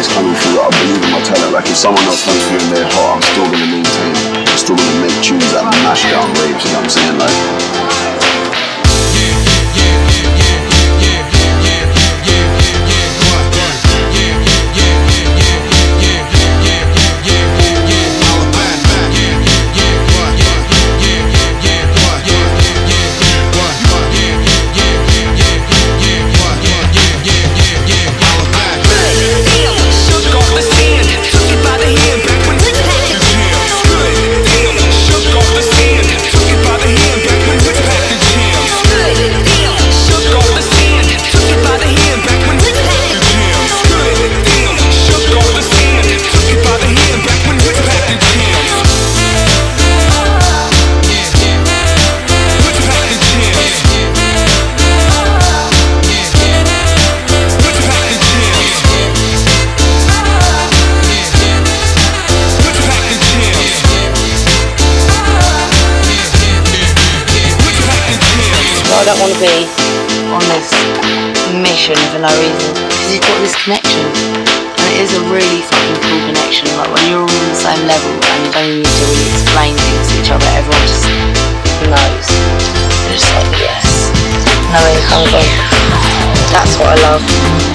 it's coming through. I believe in my talent. Like if someone else comes through in their heart, I'm still gonna maintain. I'm still gonna make tunes that mash down raves. You know what I'm saying? Like. I don't want to be on this mission for no reason, because you've got this connection, and it is a really fucking cool connection. Like when you're all on the same level and you don't even need to really explain things to each other, everyone just knows. They're just like, yes, know where you come from. That's what I love.